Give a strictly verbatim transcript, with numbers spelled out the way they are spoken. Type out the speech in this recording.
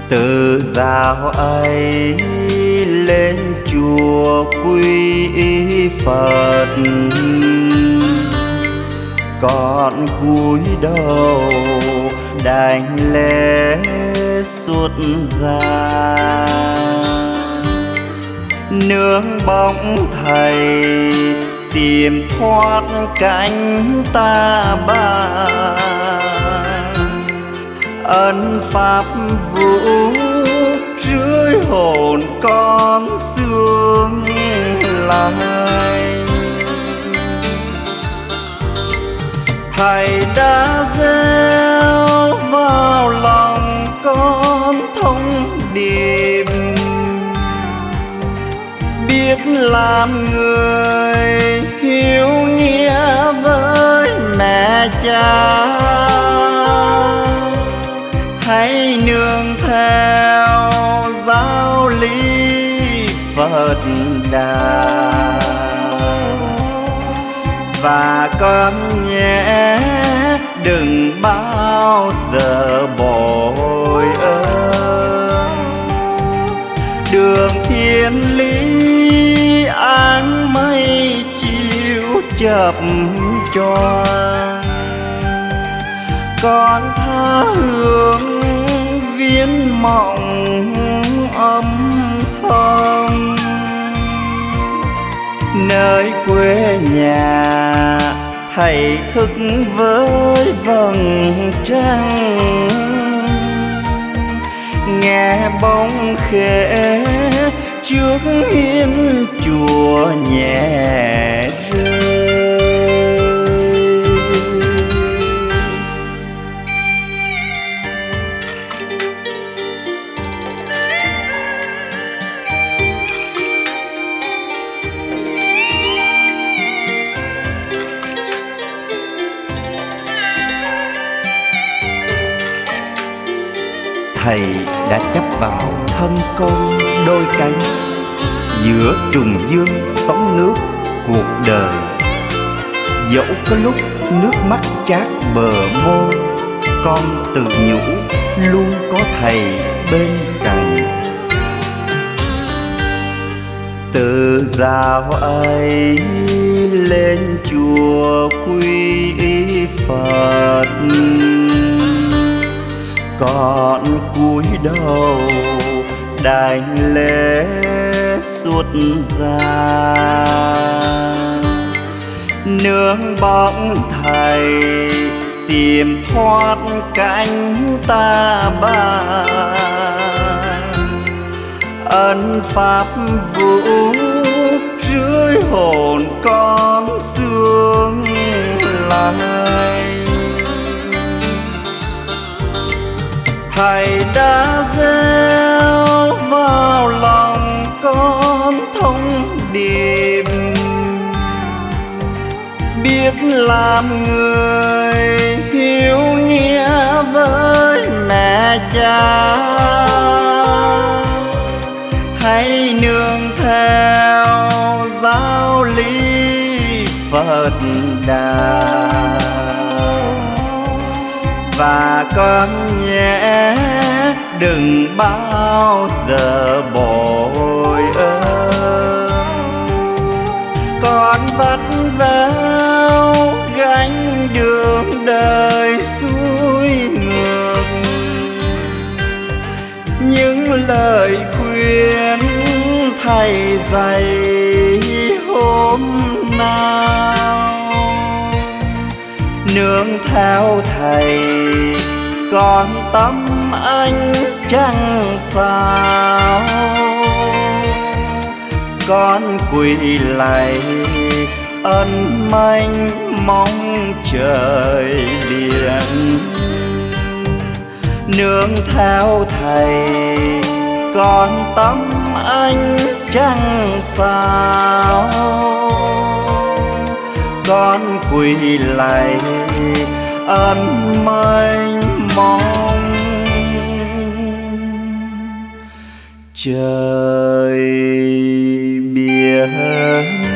Từ dạo ấy lên chùa quy y Phật, con cúi đầu đảnh lễ xuất gia. Nương bóng thầy tìm thoát cánh ta bà, ân pháp vũ rưới hồn con xương lại. Thầy đã gieo vào lòng con thông điệp, biết làm người hiếu nghĩa với mẹ cha. Hãy nương theo giáo lý Phật Đà, và con nhé đừng bao giờ bội ơn. Đường thiên lý áng mây chiếu chập choàng, con tha hương viên mộng âm thầm. Nơi quê nhà thầy thức với vầng trăng, nghe bóng khẽ trước hiên chùa nhẹ rơi. Thầy đã chấp vào thân con đôi cánh, giữa trùng dương sóng nước cuộc đời. Dẫu có lúc nước mắt chát bờ môi, con tự nhủ luôn có thầy bên cạnh. Từ dạo ấy lên chùa quy y Phật, con cúi đầu đảnh lễ xuất gia. Nương bóng thầy tìm thoát cánh ta bà, ân pháp vũ rưới hồn con xương lại. Thầy đã gieo vào lòng con thông điệp, biết làm người hiếu nghĩa với mẹ cha. Hãy nương theo giáo lý Phật Đà, và con nhé đừng bao giờ bội ơn. Con vắt vẻo gánh đường đời xuôi ngược, những lời khuyên thầy dạy hôm nào. Nương theo thầy con tâm anh chẳng sao, con quỳ lạy ân mênh mong trời biển. Nương theo thầy con tâm anh chẳng sao, con quỳ lạy ân mênh mong trời biển.